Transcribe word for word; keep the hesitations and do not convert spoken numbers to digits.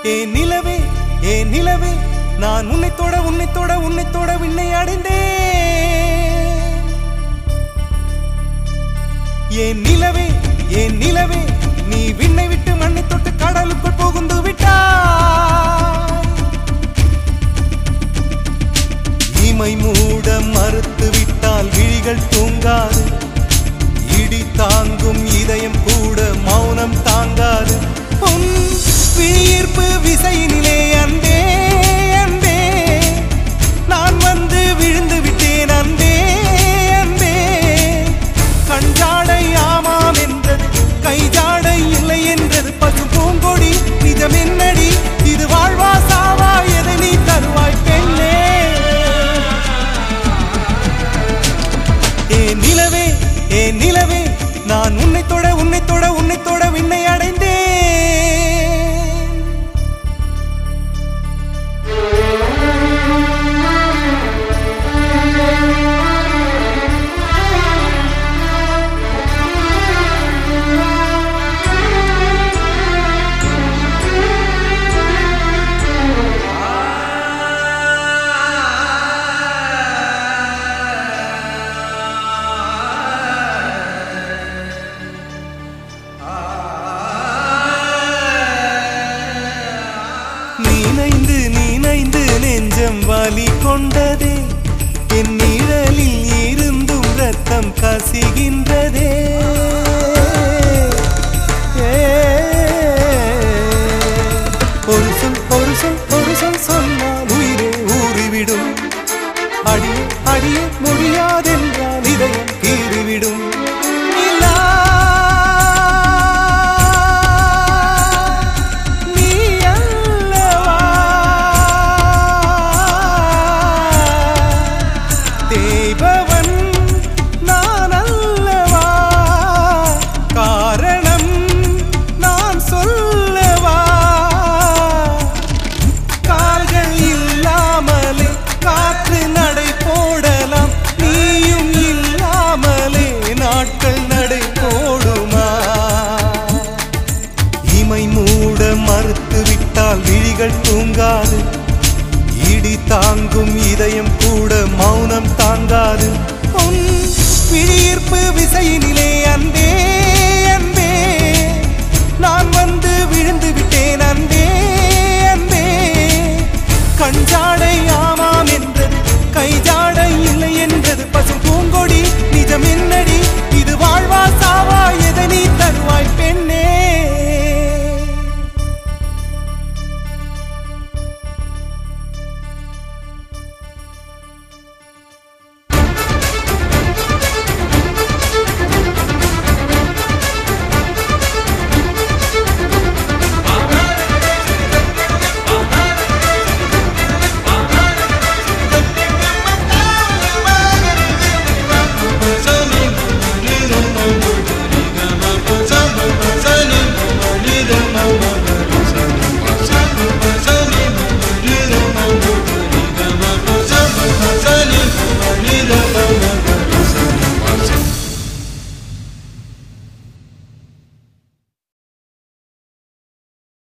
ஏ நிலவே ஏ நிலவே நான் உன்னை தொட உன்னை தொட உன்னை தொட விண்ணை அடைந்தேன். ஏ நிலவே ஏ நிலவே நீ விண்ணை விட்டு மண்ணை தொட்டு கடலுக்குள் புகுந்து விட்டாய். இமை மூட மறுத்து விட்டால் விழிகள் தூங்காது. இடி தாங்கும் இதயம் கூட மௌனம் தாங்காது. உன் விழியீர்ப்பு விசையினிலே அன்பே அன்பே நான் வந்து விழுந்து விட்டேன் அன்பே அன்பே. கஞ்சாடை ஆமாம் என்றது கைஜாடை இல்லை என்றது பசும் பூங்கொடி நிஜம் என்னடி இது வாழ்வா சாவா எதை நீ தருவாய் பெண்ணே. ஏ நிலவே ஏ நிலவே நான் உன்னை தொட உன்னை தொட உன்னை தொட விண்ணை அடைந்தேன். நீனைந்து நீனைந்து நெஞ்சம் வலி கொண்டதே. என் நிழலில் இருந்தும் ரத்தம் கசிகின்றதே. ஒரு சொல் ஒரு சொல் ஒரு சொல் சொன்னால் உயிரே ஊறிவிடும். அடிய அடிய முடியாதென்றால் இதயம் கீறிவிடும். தேவன் நான் அல்லவா காரணம் நான் சொல்லவா. கால்கள் இல்லாமலே காற்று நடை போடலாம். நீயும் இல்லாமலே நாட்கள் நடை போடுமா. இமை மூட மறுத்து விட்டால் விழிகள் தூங்காது. இடி தாங்கும் இதயம் கூட மௌனம் தாங்காது. உன் விழியீர்ப்பு விசையினிலே